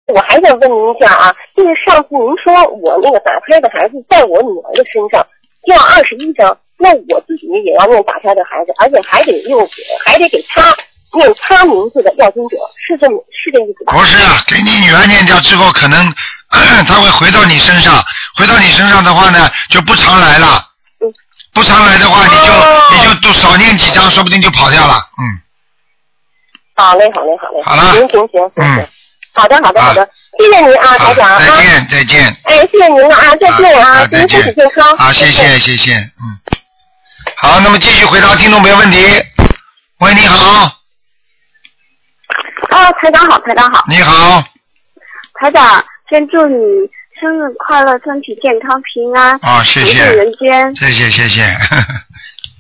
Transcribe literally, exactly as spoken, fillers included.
我还想问您一下啊，就是上次您说我那个打胎的孩子在我女儿的身上要二十一张，那我自己也要念打胎的孩子，而且还得用还得给他念他名字的要经者，是这么是这意思吧？ 不是啊，给你女儿念掉之后，可能他会回到你身上，回到你身上的话呢，就不常来了。 嗯。 不常来的话，你就、哦、你就多少念几张，说不定就跑掉了。嗯。 好嘞，好嘞，好嘞。 好了。 行行行行行。 嗯。 好的，好的，好的，谢谢您啊，台长啊。 再见，再见。 哎，谢谢您了啊，再见啊，祝您身体健康。 好，谢谢，谢谢，嗯。好，那么继续回答听众朋友问题。喂，你好。 啊，台长好，台长好。 你好。 台长，先祝你生日快乐，身体健康，平安。 啊、哦，谢谢。 人间。 谢谢，谢谢。